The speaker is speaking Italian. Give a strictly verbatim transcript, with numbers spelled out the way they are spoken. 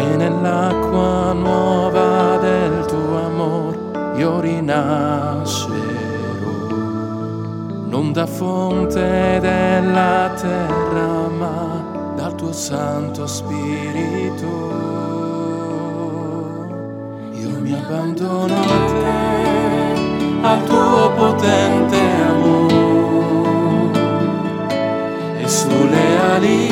e nell'acqua nuova del tuo amor io rinascerò, non da fonte della terra ma dal tuo Santo Spirito. Io mi abbandono a te, al tuo potente amore, e sulle ali